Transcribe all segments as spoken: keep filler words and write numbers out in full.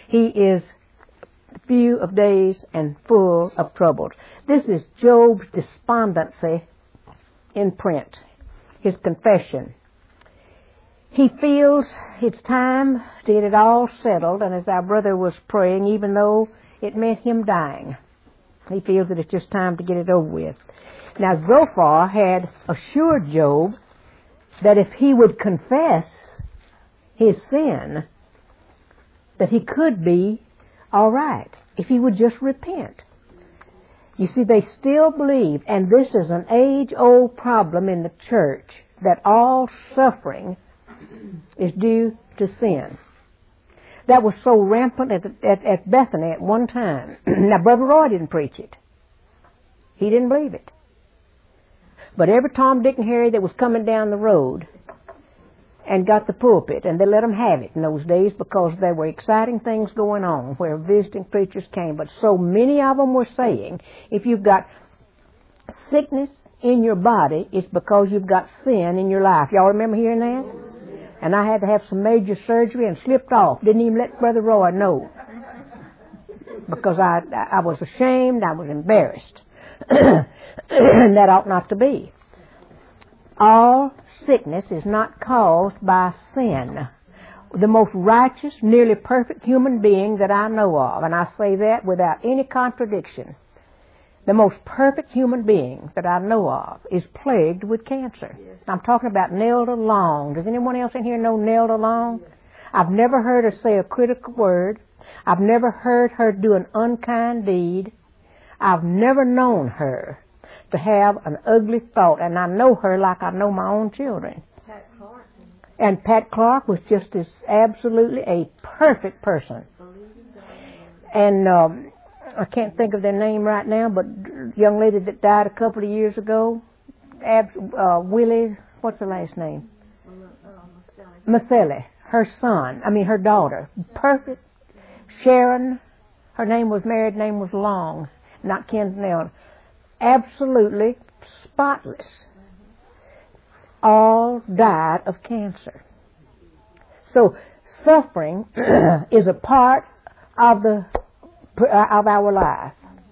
He is few of days and full of troubles. This is Job's despondency in print, his confession. He feels it's time to get it all settled, and as our brother was praying, even though it meant him dying, he feels that it's just time to get it over with. Now, Zophar had assured Job that if he would confess his sin, that he could be all right, if he would just repent. You see, they still believe, and this is an age-old problem in the church, that all suffering is due to sin. That was so rampant at, at, at Bethany at one time. Now, Brother Roy didn't preach it. He didn't believe it. But every Tom, Dick, and Harry that was coming down the road and got the pulpit, and they let them have it in those days because there were exciting things going on where visiting preachers came. But so many of them were saying, if you've got sickness in your body, it's because you've got sin in your life. Y'all remember hearing that? And I had to have some major surgery and slipped off. Didn't even let Brother Roy know. Because I, I was ashamed, I was embarrassed. And that ought not to be. All sickness is not caused by sin. The most righteous, nearly perfect human being that I know of, and I say that without any contradiction, the most perfect human being that I know of is plagued with cancer. Yes. I'm talking about Nelda Long. Does anyone else in here know Nelda Long? Yes. I've never heard her say a critical word. I've never heard her do an unkind deed. I've never known her to have an ugly thought, and I know her like I know my own children. Pat Clark. And Pat Clark was just as absolutely a perfect person. And um, I can't think of their name right now, but a young lady that died a couple of years ago, Ab, uh, Willie, what's her last name? Maselli, her son, I mean her daughter, perfect. Sharon, her name was married, name was Long, not Kinsnell. Absolutely spotless. All died of cancer. So suffering is a part of the of our life.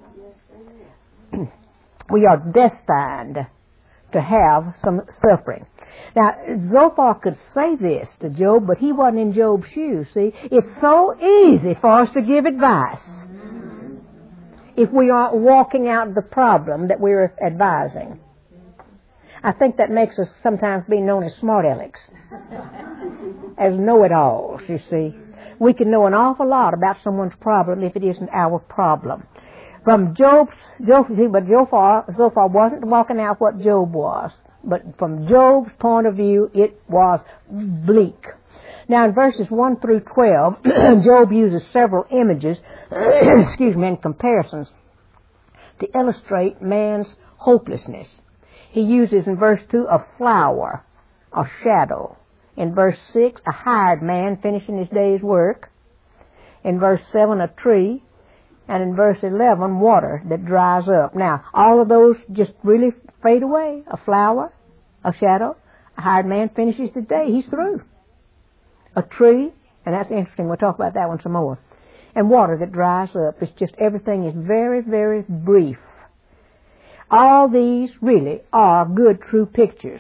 We are destined to have some suffering. Now, Zophar could say this to Job, but he wasn't in Job's shoes, see. It's so easy for us to give advice if we aren't walking out the problem that we're advising. I think that makes us sometimes be known as smart alecks, as know-it-alls, you see. We can know an awful lot about someone's problem if it isn't our problem. From Job's, Job, but Zophar, Zophar wasn't walking out what Job was. But from Job's point of view, it was bleak. Now in verses one through twelve, Job uses several images, excuse me, and comparisons to illustrate man's hopelessness. He uses in verse two a flower, a shadow. In verse six, a hired man finishing his day's work. In verse seven, a tree. And in verse eleven, water that dries up. Now, all of those just really fade away. A flower, a shadow, a hired man finishes his day. He's through. A tree, and that's interesting. We'll talk about that one some more. And water that dries up. It's just everything is very, very brief. All these really are good, true pictures.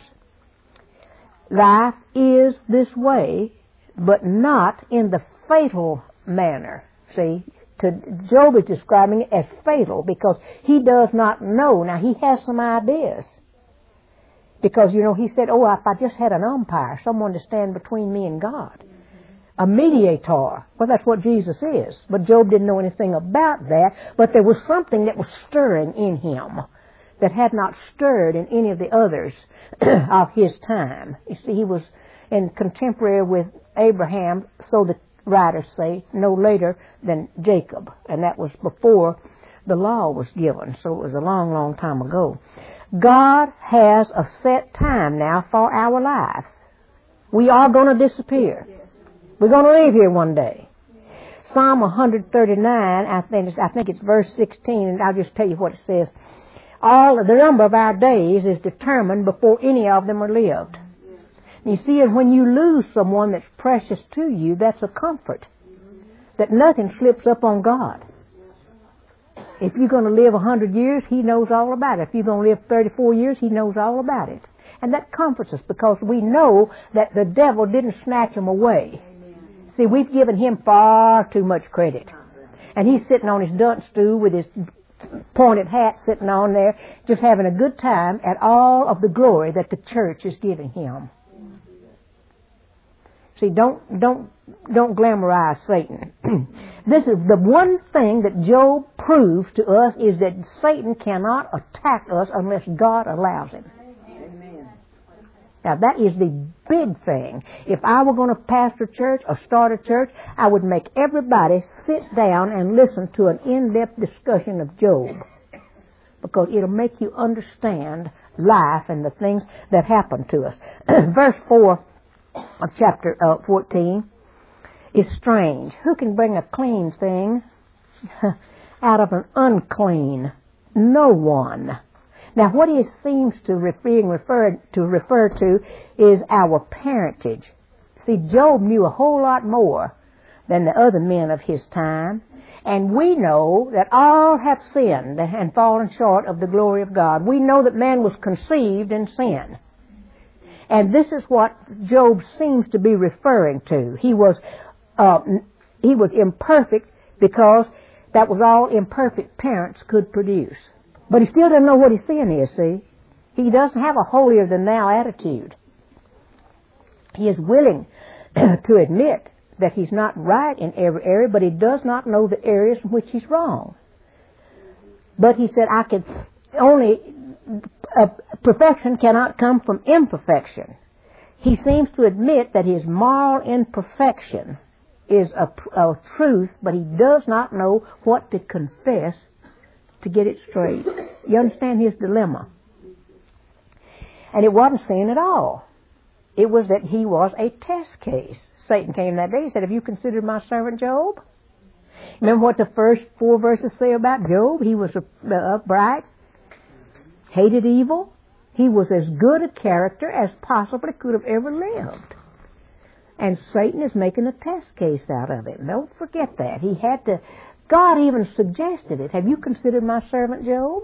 Life is this way, but not in the fatal manner. See, to Job is describing it as fatal because he does not know. Now, he has some ideas. Because, you know, he said, oh, if I just had an umpire, someone to stand between me and God. A mediator. Well, that's what Jesus is. But Job didn't know anything about that. But there was something that was stirring in him that had not stirred in any of the others of his time. You see, he was in contemporary with Abraham, so the writers say, no later than Jacob. And that was before the law was given. So it was a long, long time ago. God has a set time now for our life. We are going to disappear. We're going to leave here one day. Psalm one thirty-nine, I think, it's, I think it's verse sixteen, and I'll just tell you what it says. All the number of our days is determined before any of them are lived. You see, when you lose someone that's precious to you, that's a comfort. that nothing slips up on God. If you're going to live a hundred years, He knows all about it. If you're going to live thirty-four years, He knows all about it. And that comforts us because we know that the devil didn't snatch Him away. See, we've given Him far too much credit. And He's sitting on His dunce stool with His pointed hat sitting on there, just having a good time at all of the glory that the church is giving Him. See, don't, don't, don't glamorize Satan. This is the one thing that Job proves to us, is that Satan cannot attack us unless God allows him. Amen. Now that is the big thing. If I were going to pastor a church or start a church, I would make everybody sit down and listen to an in-depth discussion of Job. Because it'll make you understand life and the things that happen to us. Verse four of chapter uh, fourteen is strange. Who can bring a clean thing out of an unclean? No one. Now what he seems to re- being referred to refer to is our parentage. See, Job knew a whole lot more than the other men of his time. And we know that all have sinned and fallen short of the glory of God. We know that man was conceived in sin. And this is what Job seems to be referring to. He was, uh, he was imperfect because that was all imperfect parents could produce. But he still doesn't know what his sin is, see? He doesn't have a holier-than-thou attitude. He is willing to admit that he's not right in every area, but he does not know the areas in which he's wrong. But he said, I can only... Uh, perfection cannot come from imperfection. He seems to admit that his moral imperfection is a, a truth, but he does not know what to confess to get it straight. You understand his dilemma? And it wasn't sin at all. It was that he was a test case. Satan came that day and said, have you considered my servant Job? Remember what the first four verses say about Job? He was upright, hated evil. He was as good a character as possibly could have ever lived. And Satan is making a test case out of it. Don't forget that. He had to, God even suggested it. Have you considered my servant Job?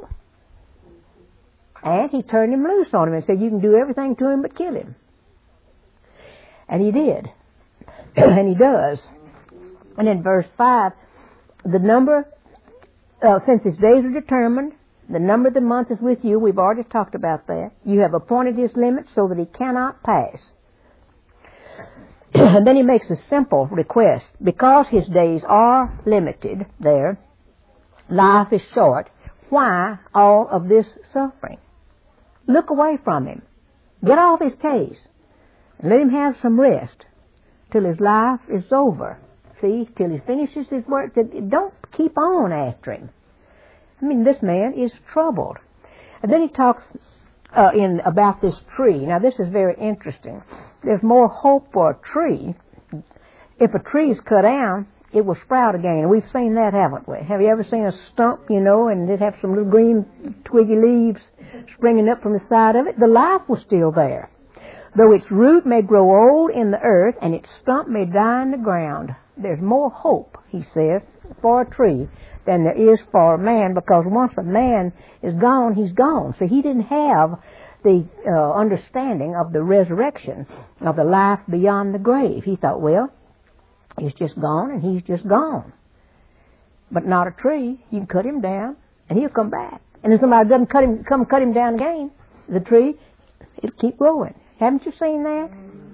And he turned him loose on him and said, you can do everything to him but kill him. And he did. And he does. And in verse five, the number, uh, since his days are determined, the number of the months is with you. We've already talked about that. You have appointed his limits so that he cannot pass. And then he makes a simple request. Because his days are limited there, life is short, why all of this suffering? Look away from him. Get off his case. And let him have some rest till his life is over. See, till he finishes his work. Don't keep on after him. I mean, this man is troubled. And then he talks uh, in about this tree. Now, this is very interesting. There's more hope for a tree. If a tree is cut down, it will sprout again. We've seen that, haven't we? Have you ever seen a stump, you know, and it have some little green twiggy leaves springing up from the side of it? The life was still there. Though its root may grow old in the earth and its stump may die in the ground, there's more hope, he says, for a tree than there is for a man, because once a man is gone, he's gone. So he didn't have the uh, understanding of the resurrection, of the life beyond the grave. He thought, well, he's just gone and he's just gone. But not a tree. You can cut him down and he'll come back. And if somebody doesn't cut him, come cut him down again, the tree, it'll keep growing. Haven't you seen that?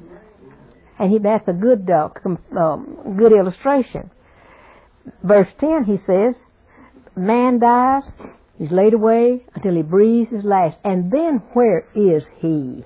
And he, that's a good, uh, um, good illustration. Verse ten, he says, man dies, he's laid away until he breathes his last. And then where is he?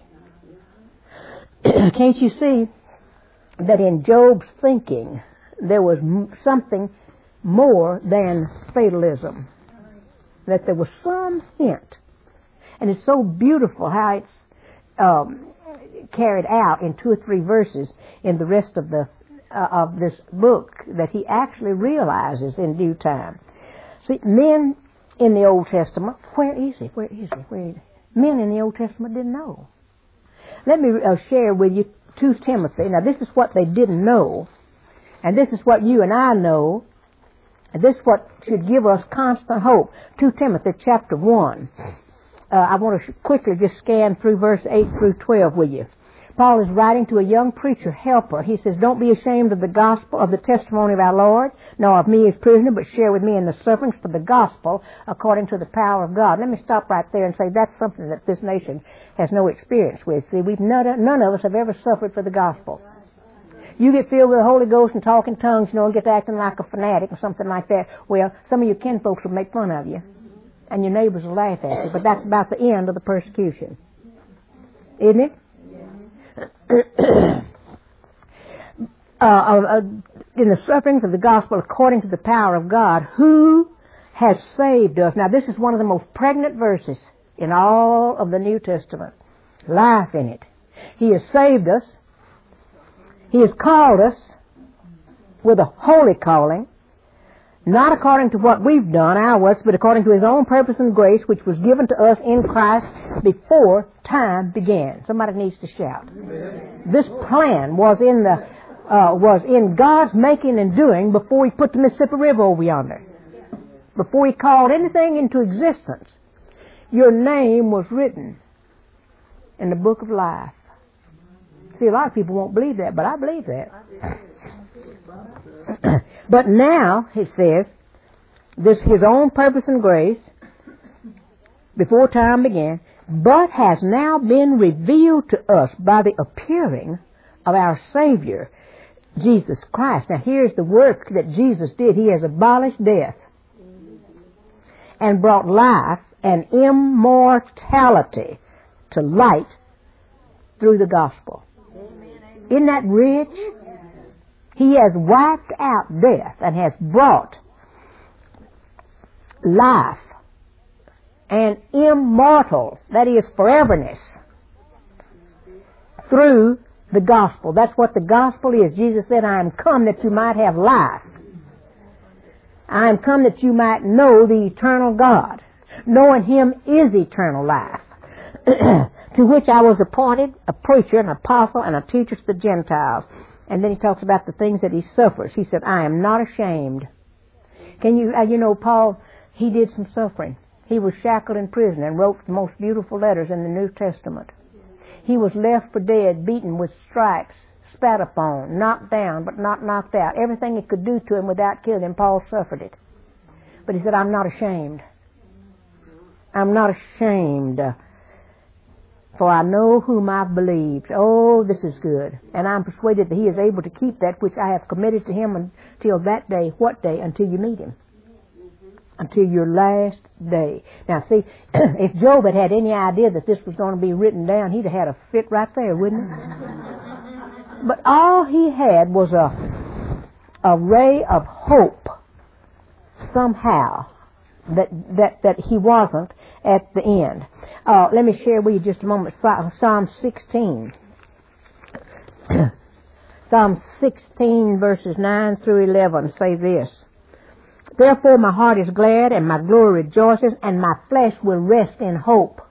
Can't you see that in Job's thinking there was m- something more than fatalism? That there was some hint. And it's so beautiful how it's um, carried out in two or three verses in the rest of the Uh, of this book that he actually realizes in due time. See, men in the Old Testament, where is he? Where is he? Where is he? Men in the Old Testament didn't know. Let me uh, share with you Second Timothy. Now, this is what they didn't know. And this is what you and I know. And this is what should give us constant hope. Second Timothy chapter one. Uh, I want to quickly just scan through verse eight through twelve with you. Paul is writing to a young preacher helper. He says, don't be ashamed of the gospel, of the testimony of our Lord, nor of me as prisoner, but share with me in the sufferings for the gospel according to the power of God. Let me stop right there and say that's something that this nation has no experience with. See, we've none, none of us have ever suffered for the gospel. You get filled with the Holy Ghost and talk in tongues, you know, and get to acting like a fanatic or something like that. Well, some of your kinfolks will make fun of you, and your neighbors will laugh at you, but that's about the end of the persecution. Isn't it? uh, uh, in the sufferings of the gospel according to the power of God, who has saved us. Now, this is one of the most pregnant verses in all of the New Testament. Life in it. He has saved us. He has called us with a holy calling, not according to what we've done, our works, but according to His own purpose and grace, which was given to us in Christ before time began. Somebody needs to shout. Amen. This plan was in the uh, was in God's making and doing before He put the Mississippi River over yonder. Before He called anything into existence, your name was written in the book of life. See, a lot of people won't believe that, but I believe that. But now, he says, this His own purpose and grace, before time began, but has now been revealed to us by the appearing of our Savior, Jesus Christ. Now here's the work that Jesus did. He has abolished death and brought life and immortality to light through the gospel. Isn't that rich? He has wiped out death and has brought life and immortal, that is, foreverness, through the gospel. That's what the gospel is. Jesus said, I am come that you might have life. I am come that you might know the eternal God. Knowing Him is eternal life. To which I was appointed a preacher, an apostle, and a teacher to the Gentiles. And then he talks about the things that he suffers. He said, I am not ashamed. Can you, uh, you know, Paul, he did some suffering. He was shackled in prison and wrote the most beautiful letters in the New Testament. He was left for dead, beaten with stripes, spat upon, knocked down, but not knocked out. Everything it could do to him without killing him, Paul suffered it. But he said, I'm not ashamed. I'm not ashamed. For I know whom I've believed. Oh, this is good. And I'm persuaded that He is able to keep that which I have committed to Him until that day. What day? Until you meet Him. Until your last day. Now see, if Job had had any idea that this was going to be written down, he'd have had a fit right there, wouldn't he? But all he had was a, a ray of hope somehow that, that, that he wasn't at the end. Uh, let me share with you just a moment Psalm sixteen. Psalm sixteen verses nine through eleven say this. Therefore my heart is glad and my glory rejoices and my flesh will rest in hope.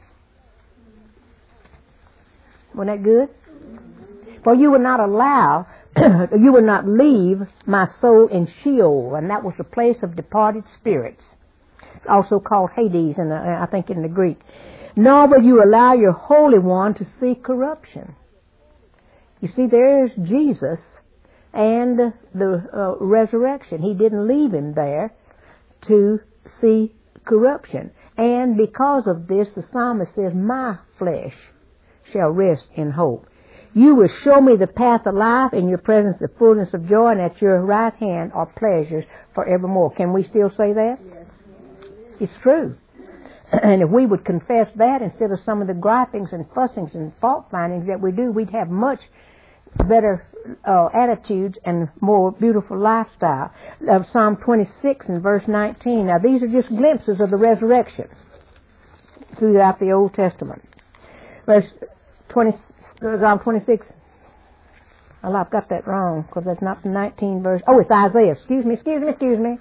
Wasn't that good? For you will not allow, you will not leave my soul in Sheol, and that was the place of departed spirits. It's also called Hades, in the, I think in the Greek. Nor will you allow your Holy One to see corruption. You see, there's Jesus and the uh, resurrection. He didn't leave Him there to see corruption. And because of this, the psalmist says, my flesh shall rest in hope. You will show me the path of life, in your presence the fullness of joy, and at your right hand are pleasures forevermore. Can we still say that? Yes. It's true. And if we would confess that instead of some of the gripings and fussings and fault findings that we do, we'd have much better uh, attitudes and more beautiful lifestyle. Of Psalm twenty-six and verse nineteen. Now these are just glimpses of the resurrection throughout the Old Testament. Verse twenty, Psalm twenty-six. Well, I've got that wrong because that's not the nineteen verse. Oh, it's Isaiah. Excuse me, excuse me, excuse me.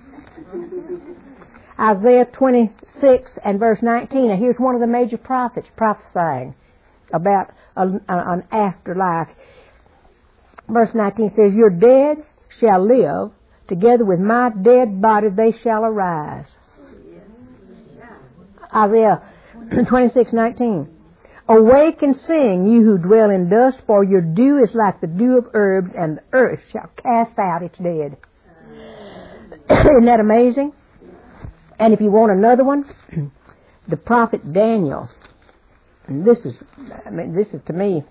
Isaiah twenty-six and verse nineteen. Now here's one of the major prophets prophesying about a, a, an afterlife. Verse nineteen says, your dead shall live, together with my dead body they shall arise. Isaiah twenty-six nineteen. Awake and sing, you who dwell in dust, for your dew is like the dew of herbs, and the earth shall cast out its dead. Isn't that amazing? And if you want another one, the prophet Daniel, and this is, I mean, this is to me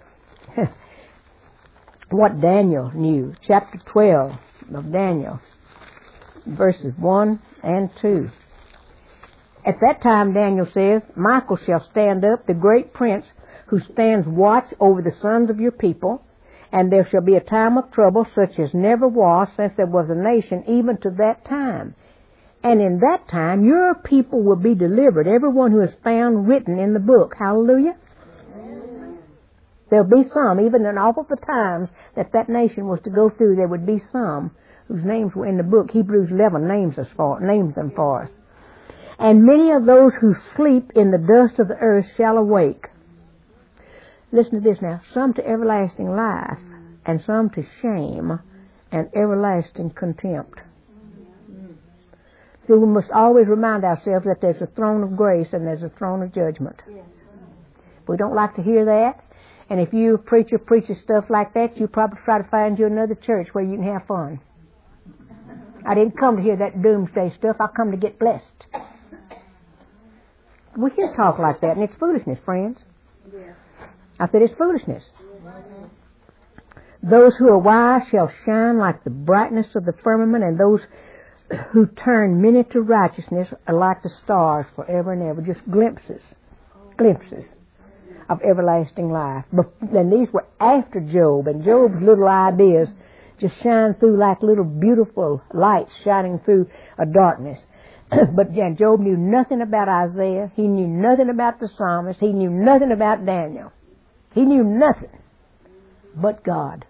what Daniel knew. Chapter twelve of Daniel, verses one and two. At that time, Daniel says, Michael shall stand up, the great prince who stands watch over the sons of your people, and there shall be a time of trouble such as never was since there was a nation, even to that time. And in that time, your people will be delivered, everyone who is found written in the book. Hallelujah. Amen. There'll be some, even in all of the times that that nation was to go through, there would be some whose names were in the book. Hebrews eleven names us for, names them for us. And many of those who sleep in the dust of the earth shall awake. Listen to this now. Some to everlasting life, and some to shame and everlasting contempt. See, we must always remind ourselves that there's a throne of grace and there's a throne of judgment. We don't like to hear that. And if you preacher preaches stuff like that, you probably try to find you another church where you can have fun. I didn't come to hear that doomsday stuff. I come to get blessed. We hear talk like that, and it's foolishness, friends. Yeah. I said it's foolishness. Yeah. Those who are wise shall shine like the brightness of the firmament, and those who turn many to righteousness are like the stars forever and ever. Just glimpses, glimpses of everlasting life. But then these were after Job, and Job's little ideas just shine through like little beautiful lights shining through a darkness. But yeah, Job knew nothing about Isaiah. He knew nothing about the psalmist. He knew nothing about Daniel. He knew nothing but God.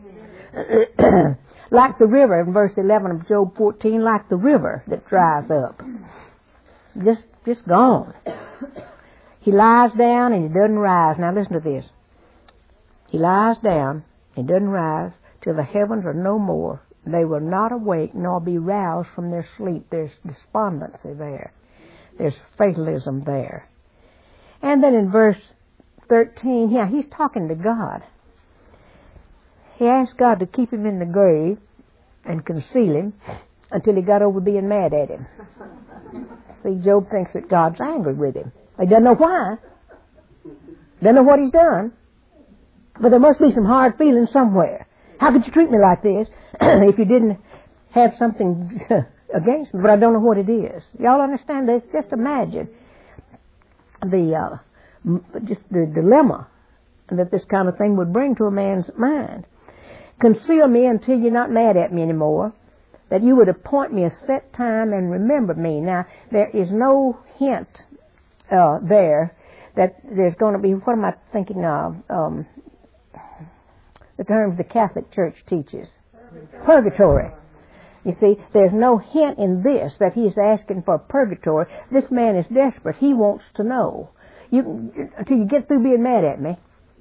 Like the river in verse eleven of Job fourteen, like the river that dries up. Just, just gone. He lies down and he doesn't rise. Now listen to this. He lies down and doesn't rise till the heavens are no more. They will not awake nor be roused from their sleep. There's despondency there. There's fatalism there. And then in verse thirteen, yeah, he's talking to God. He asked God to keep him in the grave and conceal him until he got over being mad at him. See, Job thinks that God's angry with him. He doesn't know why. Doesn't know what he's done. But there must be some hard feelings somewhere. How could you treat me like this if you didn't have something against me? But I don't know what it is. Y'all understand this? Just imagine the uh, just the dilemma that this kind of thing would bring to a man's mind. Conceal me until you're not mad at me anymore, that you would appoint me a set time and remember me. Now, there is no hint uh, there that there's going to be, what am I thinking of? Um, the terms the Catholic Church teaches. Purgatory. You see, there's no hint in this that he's asking for purgatory. This man is desperate. He wants to know. You, until you get through being mad at me.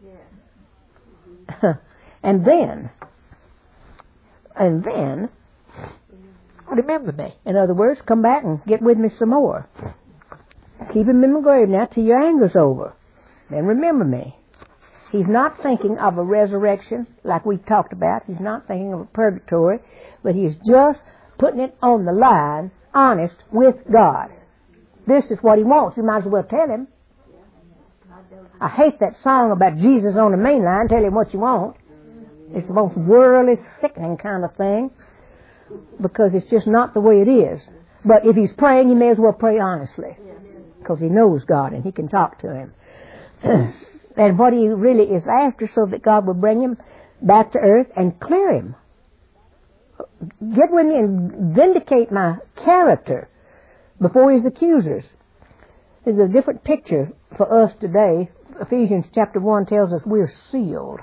Yeah. and then, and then, remember me. In other words, come back and get with me some more. Keep him in the grave now till your anger's over. Then remember me. He's not thinking of a resurrection like we talked about. He's not thinking of a purgatory. But he's just putting it on the line, honest with God. This is what he wants. You might as well tell him. I hate that song about Jesus on the main line. Tell him what you want. It's the most worldly, sickening kind of thing. Because it's just not the way it is. But if he's praying, he may as well pray honestly. Because he knows God and he can talk to him. And what he really is after, so that God will bring him back to earth and clear him. Get with me and vindicate my character before his accusers. There's a different picture for us today. Ephesians chapter one tells us we're sealed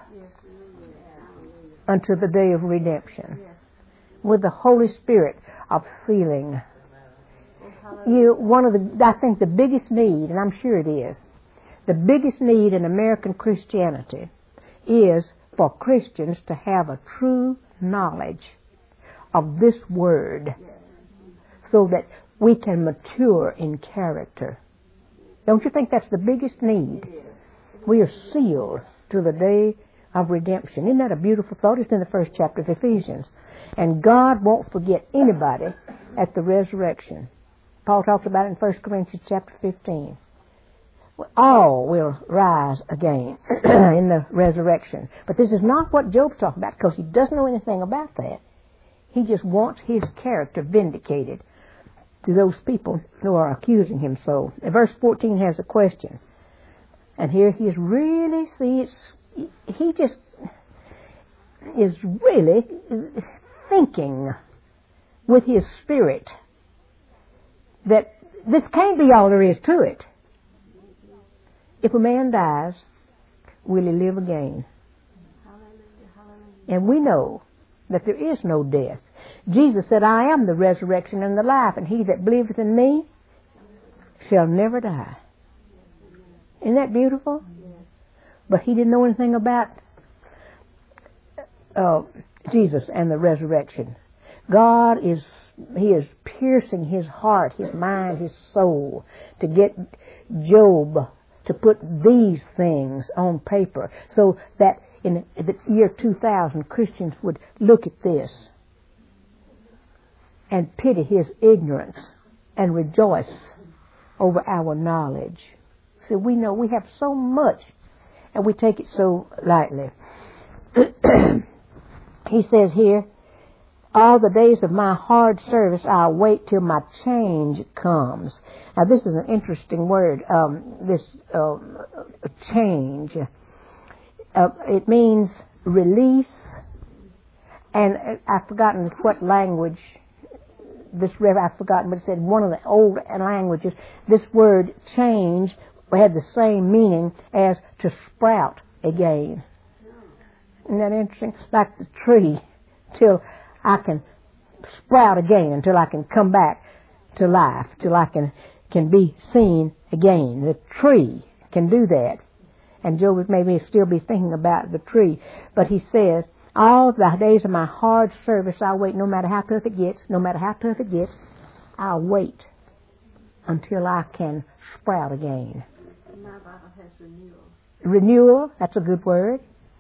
unto the day of redemption with the Holy Spirit of sealing. You, one of the, I think the biggest need, and I'm sure it is, the biggest need in American Christianity is for Christians to have a true knowledge of this word so that we can mature in character. Don't you think that's the biggest need? We are sealed to the day of redemption. Isn't that a beautiful thought? It's in the first chapter of Ephesians. And God won't forget anybody at the resurrection. Paul talks about it in First Corinthians chapter fifteen. All will rise again in the resurrection. But this is not what Job's talking about, because he doesn't know anything about that. He just wants his character vindicated to those people who are accusing him so. Verse fourteen has a question. And here he is really, see, it's, he just is really thinking with his spirit that this can't be all there is to it. If a man dies, will he live again? And we know that there is no death. Jesus said, I am the resurrection and the life, and he that believeth in me shall never die. Isn't that beautiful? But he didn't know anything about uh, Jesus and the resurrection. God is, he is piercing his heart, his mind, his soul to get Job to put these things on paper so that in the year two thousand Christians would look at this and pity his ignorance and rejoice over our knowledge. So we know we have so much and we take it so lightly. He says here, all the days of my hard service I'll wait till my change comes. Now this is an interesting word, um, this uh, change. Uh, it means release, and I've forgotten what language this rev I've forgotten, but it said one of the old languages, this word change had the same meaning as to sprout again. Isn't that interesting? Like the tree, till I can sprout again, until I can come back to life, till I can, can be seen again. The tree can do that. And Job would maybe still be thinking about the tree. But he says, all the days of my hard service I'll wait, no matter how tough it gets, no matter how tough it gets, I'll wait until I can sprout again. My Bible has renewal. Renewal, that's a good word.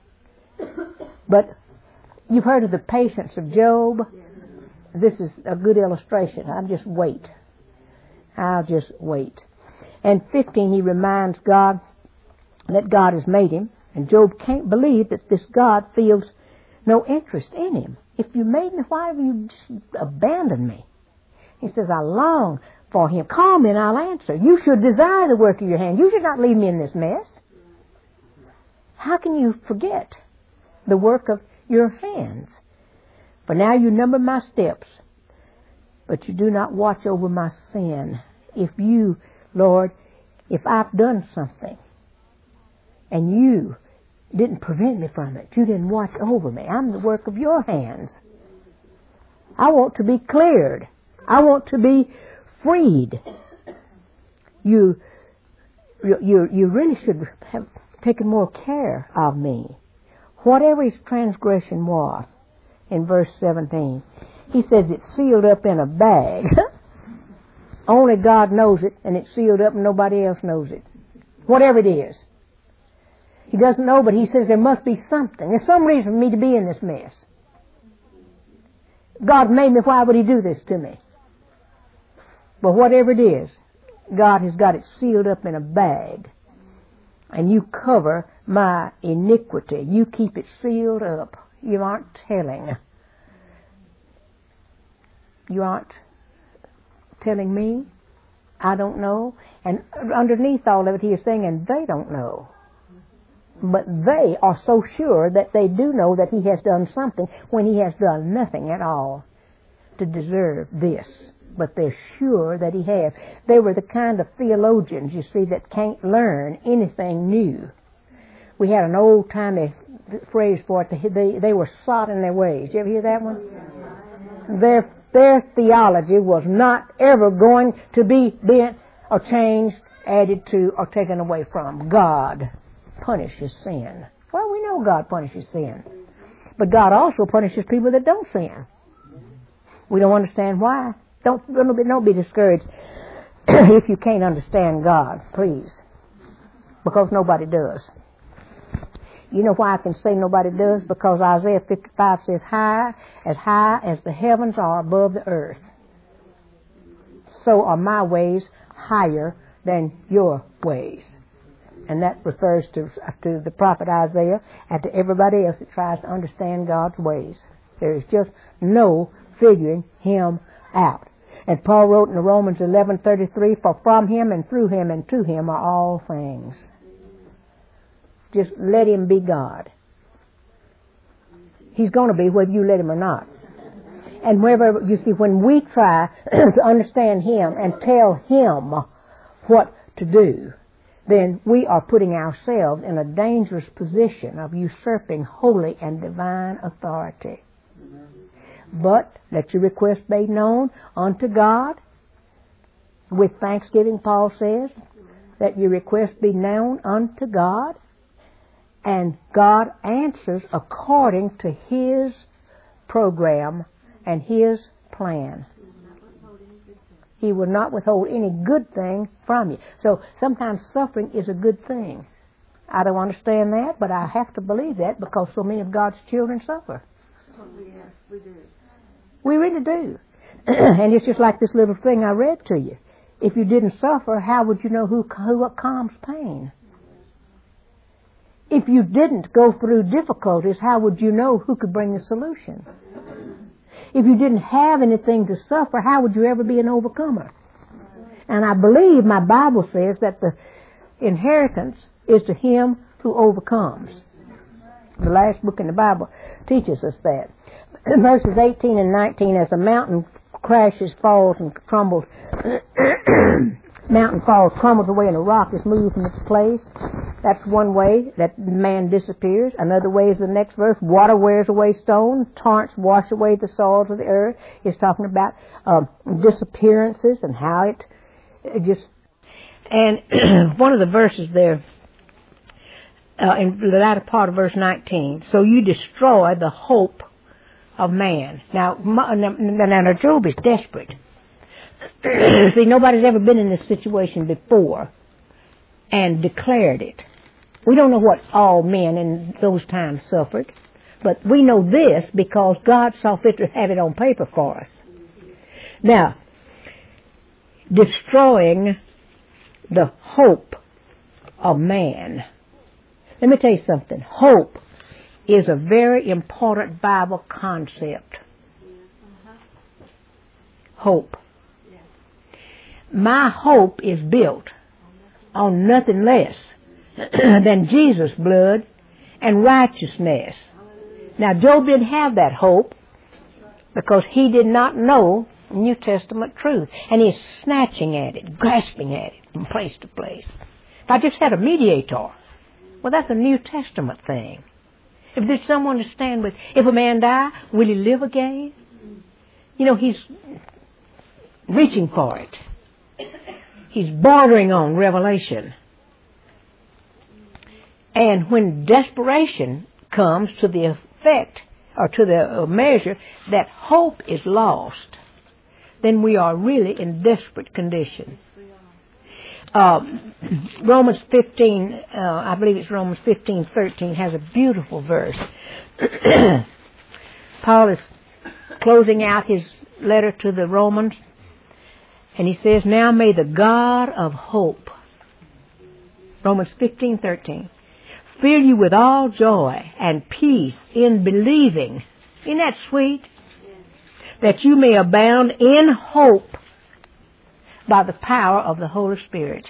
But you've heard of the patience of Job. This is a good illustration. I'll just wait. I'll just wait. And fifteen, he reminds God that God has made him. And Job can't believe that this God feels no interest in him. If you made me, why have you just abandoned me? He says, I long for him. Call me and I'll answer. You should desire the work of your hand. You should not leave me in this mess. How can you forget the work of your hands? For now you number my steps, but you do not watch over my sin. If you, Lord, if I've done something and you didn't prevent me from it, you didn't watch over me, I'm the work of your hands. I want to be cleared. I want to be freed. You, you, you really should have taken more care of me. Whatever his transgression was, in verse seventeen, he says it's sealed up in a bag. Only God knows it, and it's sealed up and nobody else knows it. Whatever it is. He doesn't know, but he says there must be something. There's some reason for me to be in this mess. God made me, why would he do this to me? But whatever it is, God has got it sealed up in a bag. And you cover my iniquity. You keep it sealed up. You aren't telling. You aren't telling me. I don't know. And underneath all of it, he is saying, and they don't know. But they are so sure that they do know that he has done something when he has done nothing at all to deserve this. But they're sure that he has. They were the kind of theologians, you see, that can't learn anything new. We had an old-timey phrase for it. They, they were sot in their ways. You ever hear that one? Their, their theology was not ever going to be bent or changed, added to, or taken away from. God punishes sin. Well, we know God punishes sin. But God also punishes people that don't sin. We don't understand why. Don't, don't, be, don't be discouraged if you can't understand God, please. Because nobody does. You know why I can say nobody does? Because Isaiah fifty-five says, high, as high as the heavens are above the earth, so are my ways higher than your ways. And that refers to, to the prophet Isaiah and to everybody else that tries to understand God's ways. There is just no figuring Him out. And Paul wrote in Romans eleven thirty-three, for from Him and through Him and to Him are all things. Just let Him be God. He's going to be whether you let Him or not. And wherever, you see, when we try to understand Him and tell Him what to do, then we are putting ourselves in a dangerous position of usurping holy and divine authority. But let your request be known unto God. With thanksgiving, Paul says, that your request be known unto God. And God answers according to His program and His plan. He will not withhold any good thing from you. So sometimes suffering is a good thing. I don't understand that, but I have to believe that because so many of God's children suffer. Yes, we do. We really do. And it's just like this little thing I read to you. If you didn't suffer, how would you know who, who calms pain? If you didn't go through difficulties, how would you know who could bring the solution? If you didn't have anything to suffer, how would you ever be an overcomer? And I believe my Bible says that the inheritance is to him who overcomes. The last book in the Bible teaches us that. Verses eighteen and nineteen, as a mountain crashes, falls, and crumbles, mountain falls, crumbles away, and a rock is moved from its place. That's one way that man disappears. Another way is the next verse. Water wears away stone. Torrents wash away the soils of the earth. It's talking about um, disappearances and how it, it just... And one of the verses there, uh, in the latter part of verse nineteen, so you destroy the hope of man. Now, now, now Job is desperate. See, nobody's ever been in this situation before and declared it. We don't know what all men in those times suffered, but we know this because God saw fit to have it on paper for us. Now, destroying the hope of man. Let me tell you something. Hope is a very important Bible concept. Hope. My hope is built on nothing less than Jesus' blood and righteousness. Now, Job didn't have that hope because he did not know New Testament truth. And he's snatching at it, grasping at it from place to place. If I just had a mediator, well, that's a New Testament thing. If there's someone to stand with, if a man die, will he live again? You know, he's reaching for it. He's bordering on revelation. And when desperation comes to the effect, or to the measure, that hope is lost, then we are really in desperate condition. Uh, Romans fifteen, uh, I believe it's Romans fifteen thirteen, has a beautiful verse. Paul is closing out his letter to the Romans, and he says, now may the God of hope, Romans fifteen thirteen, fill you with all joy and peace in believing. Isn't that sweet? That you may abound in hope by the power of the Holy Spirit.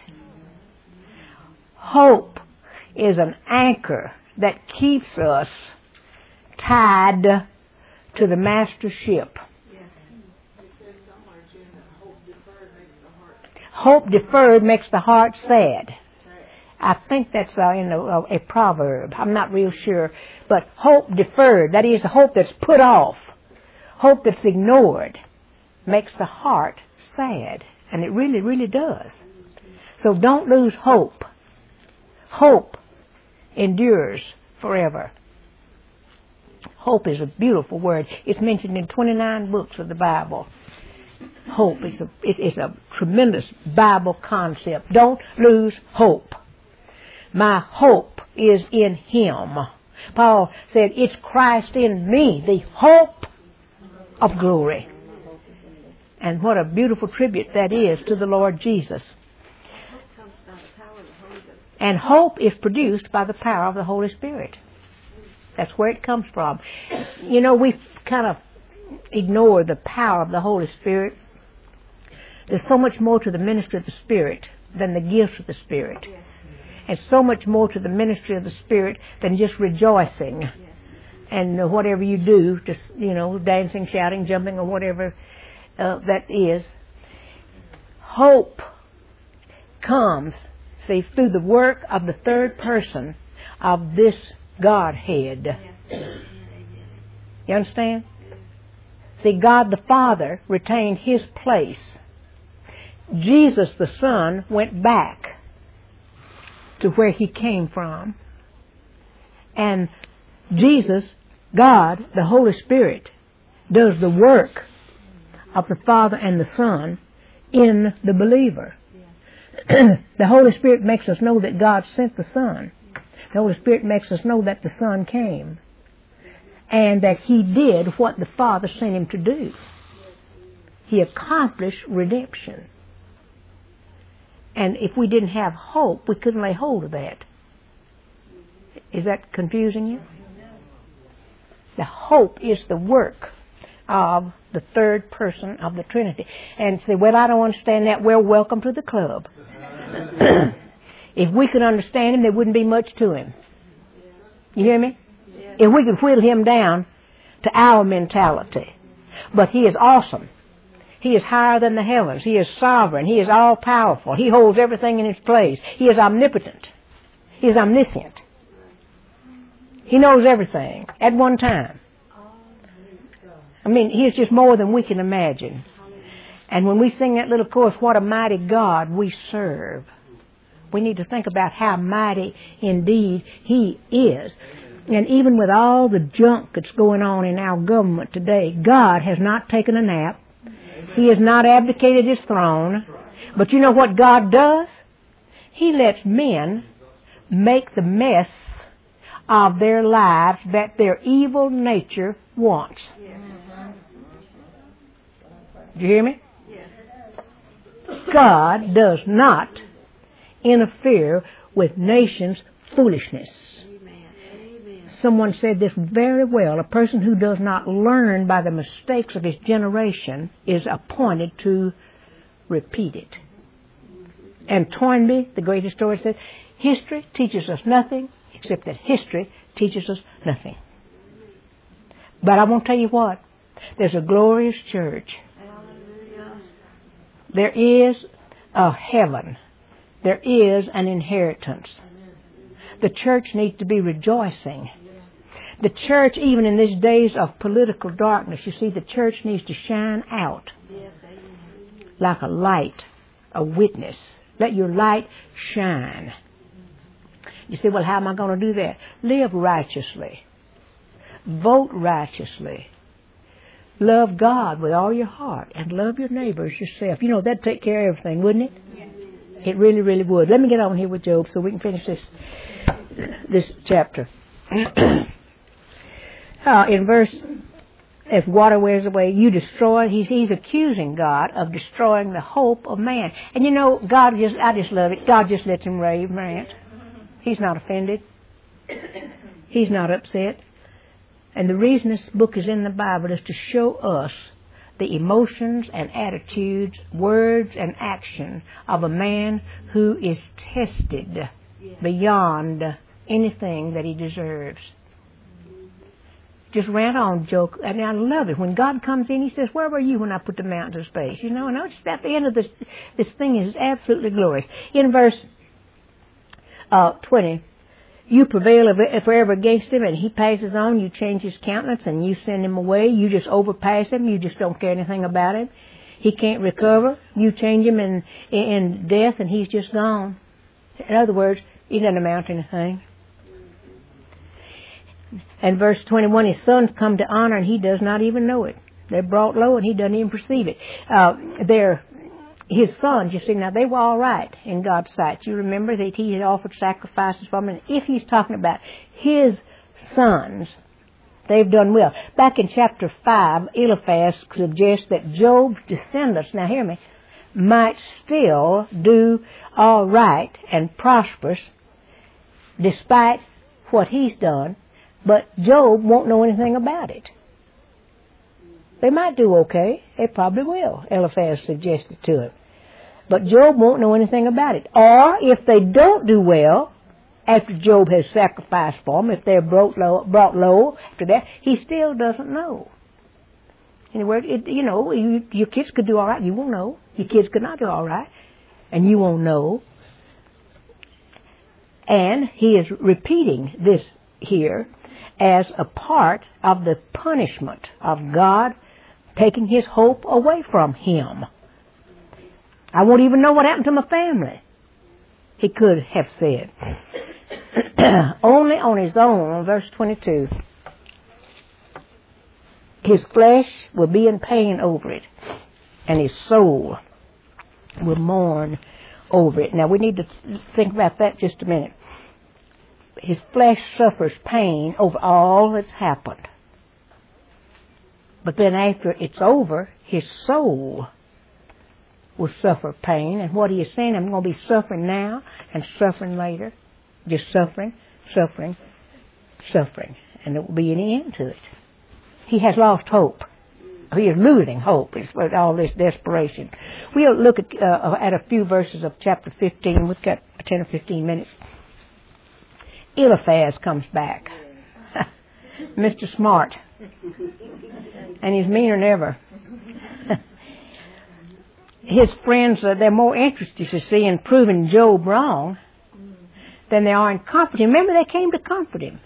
Hope is an anchor that keeps us tied to the master ship. Hope deferred makes the heart sad. I think that's uh, in a, a proverb. I'm not real sure. But hope deferred, that is, hope that's put off, hope that's ignored, makes the heart sad. And it really, really does. So don't lose hope. Hope endures forever. Hope is a beautiful word. It's mentioned in twenty-nine books of the Bible. Hope is a, it's a tremendous Bible concept. Don't lose hope. My hope is in Him. Paul said, it's Christ in me, the hope of glory. And what a beautiful tribute that is to the Lord Jesus. And hope is produced by the power of the Holy Spirit. That's where it comes from. You know, we kind of ignore the power of the Holy Spirit. There's so much more to the ministry of the Spirit than the gifts of the Spirit. And so much more to the ministry of the Spirit than just rejoicing. And whatever you do, just, you know, dancing, shouting, jumping, or whatever uh, that is. Hope comes, see, through the work of the third person of this Godhead. You understand? See, God the Father retained His place. Jesus the Son went back to where He came from. And Jesus, God, the Holy Spirit, does the work of the Father and the Son in the believer. The Holy Spirit makes us know that God sent the Son. The Holy Spirit makes us know that the Son came. And that He did what the Father sent Him to do. He accomplished redemption. And if we didn't have hope, we couldn't lay hold of that. Is that confusing you? The hope is the work of the third person of the Trinity. And say, well, I don't understand that. Well, welcome to the club. If we could understand Him, there wouldn't be much to Him. You hear me? If we could whittle Him down to our mentality. But He is awesome. He is higher than the heavens. He is sovereign. He is all-powerful. He holds everything in its place. He is omnipotent. He is omniscient. He knows everything at one time. I mean, He is just more than we can imagine. And when we sing that little chorus, what a mighty God we serve, we need to think about how mighty indeed He is. And even with all the junk that's going on in our government today, God has not taken a nap. He has not abdicated His throne. But you know what God does? He lets men make the mess of their lives that their evil nature wants. Do you hear me? God does not interfere with nations' foolishness. Someone said this very well. A person who does not learn by the mistakes of his generation is appointed to repeat it. And Toynbee, the great historian, said, history teaches us nothing except that history teaches us nothing. But I won't tell you what. There's a glorious church. There is a heaven. There is an inheritance. The church needs to be rejoicing. The church, even in these days of political darkness, you see, the church needs to shine out like a light, a witness. Let your light shine. You say, well, how am I going to do that? Live righteously. Vote righteously. Love God with all your heart and love your neighbor as yourself. You know, that'd take care of everything, wouldn't it? It really, really would. Let me get on here with Job so we can finish this this chapter. uh, in verse, if water wears away, you destroy. He's he's accusing God of destroying the hope of man. And you know, God just, I just love it. God just lets him rave, rant. He's not offended. He's not upset. And the reason this book is in the Bible is to show us the emotions and attitudes, words and action of a man who is tested beyond anything that he deserves. Just ran on, joke, and I love it. When God comes in, He says, where were you when I put the mountains of space? You know, and it's at the end of this, this thing is absolutely glorious. In verse uh, twenty, you prevail forever against him, and he passes on. You change his countenance, and you send him away. You just overpass him. You just don't care anything about him. He can't recover. You change him in in death, and he's just gone. In other words, he doesn't amount to anything. And verse twenty-one, his sons come to honor and he does not even know it. They're brought low and he doesn't even perceive it. Uh, they're his sons, you see, now they were all right in God's sight. You remember that he had offered sacrifices for them. And if he's talking about his sons, they've done well. Back in chapter five, Eliphaz suggests that Job's descendants, now hear me, might still do all right and prosperous despite what he's done, but Job won't know anything about it. They might do okay. They probably will, Eliphaz suggested to him. But Job won't know anything about it. Or if they don't do well, after Job has sacrificed for them, if they're brought low, brought low after that, he still doesn't know. Anyway, it, you know, you, your kids could do all right. You won't know. Your kids could not do all right. And you won't know. And he is repeating this here as a part of the punishment of God taking his hope away from him. I won't even know what happened to my family, he could have said. Only on his own, verse twenty-two, his flesh will be in pain over it, and his soul will mourn over it. Now we need to think about that just a minute. His flesh suffers pain over all that's happened. But then after it's over, his soul will suffer pain. And what he is saying, I'm going to be suffering now and suffering later. Just suffering, suffering, suffering. And there won't be any end to it. He has lost hope. He is losing hope with all this desperation. We'll look at, uh, at a few verses of chapter fifteen. We've got ten or fifteen minutes. Eliphaz comes back. Mister Smart. And he's meaner than ever. His friends, uh, they're more interested, you see, in proving Job wrong than they are in comforting him. Remember, they came to comfort him.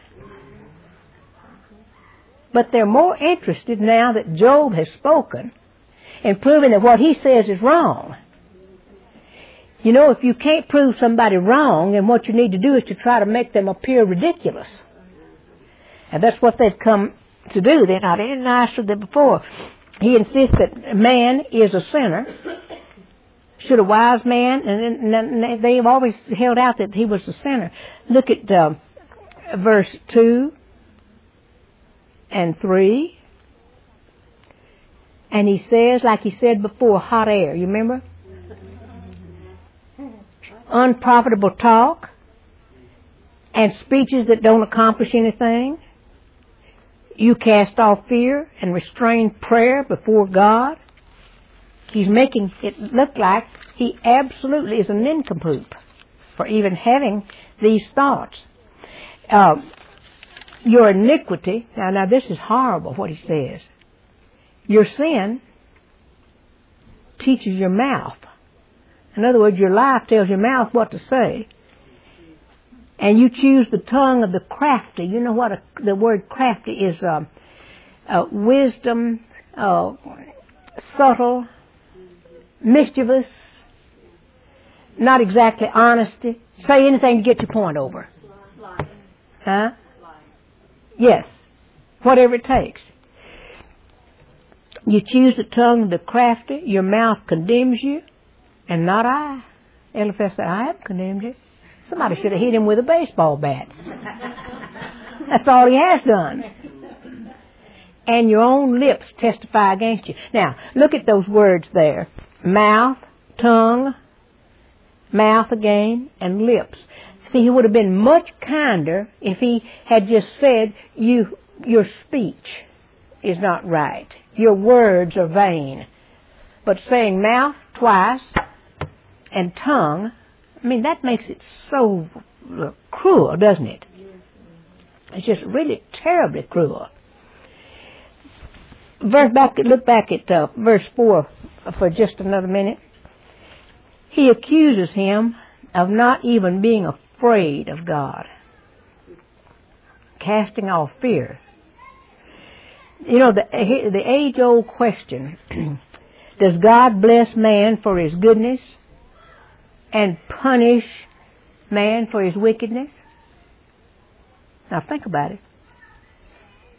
But they're more interested now that Job has spoken in proving that what he says is wrong. You know, if you can't prove somebody wrong, then what you need to do is to try to make them appear ridiculous. And that's what they've come to do. They're not any nicer than before. He insists that man is a sinner. Should a wise man, and they've always held out that he was a sinner. Look at uh, verse two and three. And he says, like he said before, hot air. You remember? Unprofitable talk and speeches that don't accomplish anything. You cast off fear and restrain prayer before God. He's making it look like he absolutely is a nincompoop for even having these thoughts. Uh, your iniquity, now, now this is horrible what he says. Your sin teaches your mouth. In other words, your life tells your mouth what to say. And you choose the tongue of the crafty. You know what a, the word crafty is? Uh, uh, wisdom, uh, subtle, mischievous, not exactly honesty. Say anything to get your point over. Huh? Yes. Whatever it takes. You choose the tongue of the crafty. Your mouth condemns you. And not I. Eliphaz said, I haven't condemned you. Somebody should have hit him with a baseball bat. That's all he has done. And your own lips testify against you. Now, look at those words there. Mouth, tongue, mouth again, and lips. See, he would have been much kinder if he had just said, "You, your speech is not right. Your words are vain." But saying mouth twice and tongue, I mean, that makes it so uh, cruel, doesn't it? It's just really terribly cruel. Verse back, look back at uh, verse four for just another minute. He accuses him of not even being afraid of God. Casting off fear. You know, the, the age-old question, does God bless man for his goodness and punish man for his wickedness? Now think about it.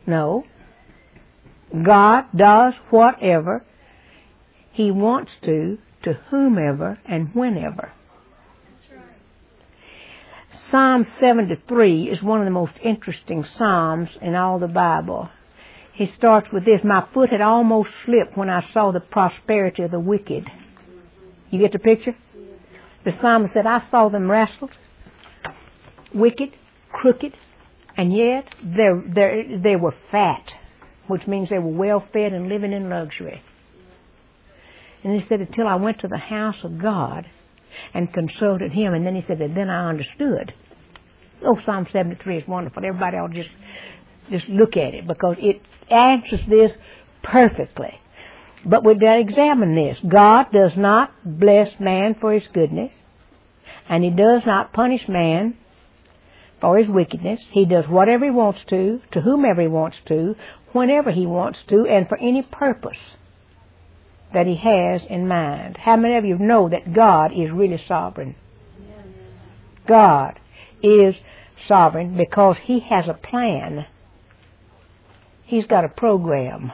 No. God does whatever He wants to, to whomever and whenever. That's right. Psalm seventy-three is one of the most interesting psalms in all the Bible. He starts with this: my foot had almost slipped when I saw the prosperity of the wicked. You get the picture? The psalmist said, I saw them restless, wicked, crooked, and yet they they were fat, which means they were well fed and living in luxury. And he said, until I went to the house of God and consulted Him, and then he said that then I understood. Oh, Psalm seventy-three is wonderful. Everybody ought to just, just look at it, because it answers this perfectly. But we got to examine this. God does not bless man for his goodness, and He does not punish man for his wickedness. He does whatever He wants to, to whomever He wants to, whenever He wants to, and for any purpose that He has in mind. How many of you know that God is really sovereign? Yes. God is sovereign because He has a plan. He's got a program.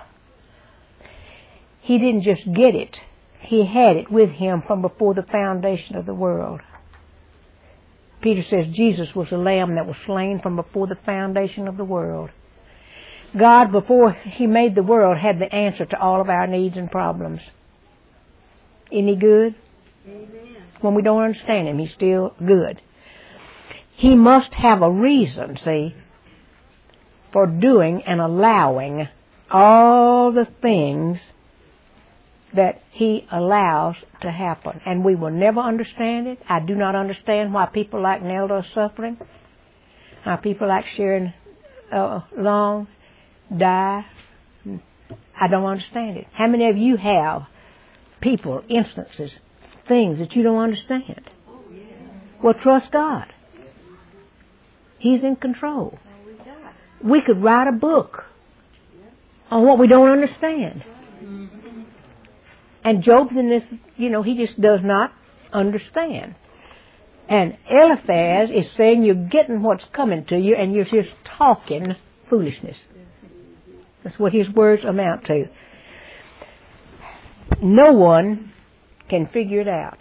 He didn't just get it. He had it with Him from before the foundation of the world. Peter says Jesus was the lamb that was slain from before the foundation of the world. God, before He made the world, had the answer to all of our needs and problems. Isn't He good? Amen. When we don't understand Him, He's still good. He must have a reason, see, for doing and allowing all the things that He allows to happen. And we will never understand it. I do not understand why people like Nelda are suffering. How people like Sharon uh, Long die. I don't understand it. How many of you have people, instances, things that you don't understand? Oh, yes. Well, trust God. He's in control. Oh, we got. We could write a book on what we don't understand. Mm-hmm. And Job's in this, you know, he just does not understand. And Eliphaz is saying you're getting what's coming to you and you're just talking foolishness. That's what his words amount to. No one can figure it out.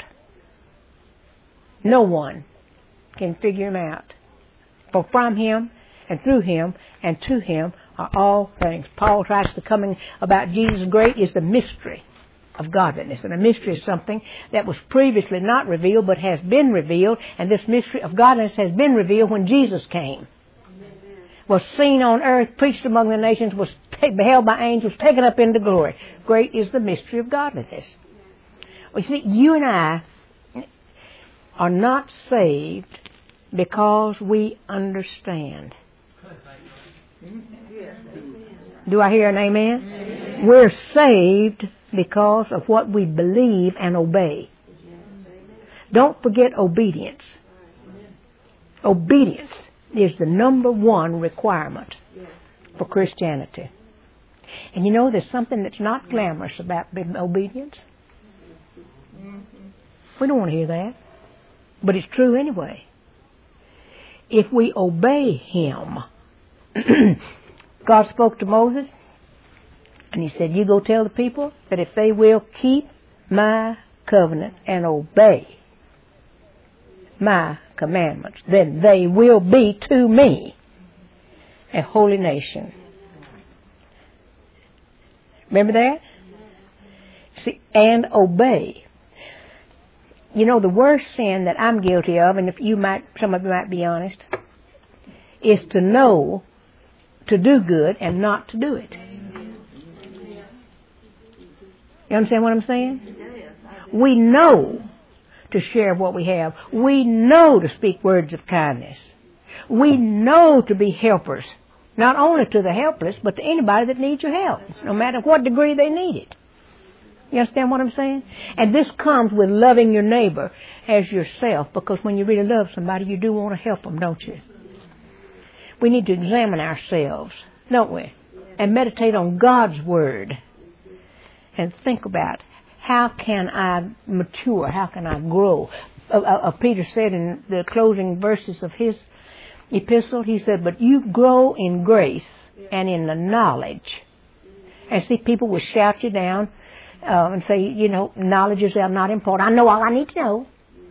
No one can figure him out. For from Him and through Him and to Him are all things. Paul tries to coming about Jesus great is the mystery of godliness. And a mystery is something that was previously not revealed but has been revealed. And this mystery of godliness has been revealed when Jesus came. Amen. Was seen on earth, preached among the nations, was t- beheld by angels, taken up into glory. Great is the mystery of godliness. Well, you see, you and I are not saved because we understand. Do I hear an amen? Amen? We're saved because of what we believe and obey. Don't forget obedience. Obedience is the number one requirement for Christianity. And you know, there's something that's not glamorous about obedience. We don't want to hear that. But it's true anyway. If we obey Him, God spoke to Moses, and He said, you go tell the people that if they will keep my covenant and obey my commandments, then they will be to me a holy nation. Remember that? See, and obey. You know, the worst sin that I'm guilty of, and if you might, some of you might be honest, is to know to do good and not to do it. You understand what I'm saying? We know to share what we have. We know to speak words of kindness. We know to be helpers, not only to the helpless, but to anybody that needs your help, no matter what degree they need it. You understand what I'm saying? And this comes with loving your neighbor as yourself, because when you really love somebody, you do want to help them, don't you? We need to examine ourselves, don't we? And meditate on God's Word. And think about, how can I mature? How can I grow? Uh, uh, Peter said in the closing verses of his epistle, he said, but you grow in grace and in the knowledge. And see, people will shout you down uh, and say, you know, knowledge is not important. I know all I need to know.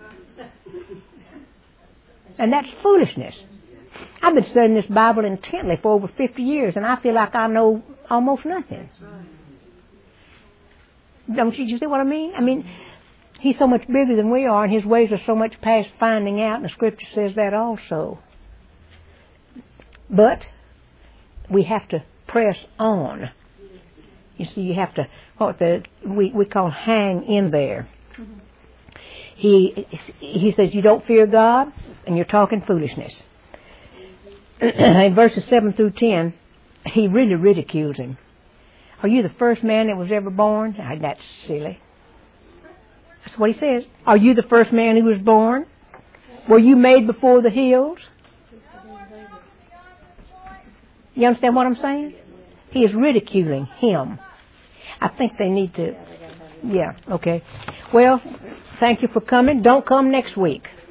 And that's foolishness. I've been studying this Bible intently for over fifty years, and I feel like I know almost nothing. Don't you, you see what I mean? I mean, He's so much bigger than we are, and His ways are so much past finding out, and the Scripture says that also. But we have to press on. You see, you have to, what the we, we call hang in there. He he says, you don't fear God, and you're talking foolishness. In verses seven through ten, he really ridiculed him. Are you the first man that was ever born? Oh, that's silly. That's what he says. Are you the first man who was born? Were you made before the hills? You understand what I'm saying? He is ridiculing him. I think they need to, yeah, okay. Well, thank you for coming. Don't come next week.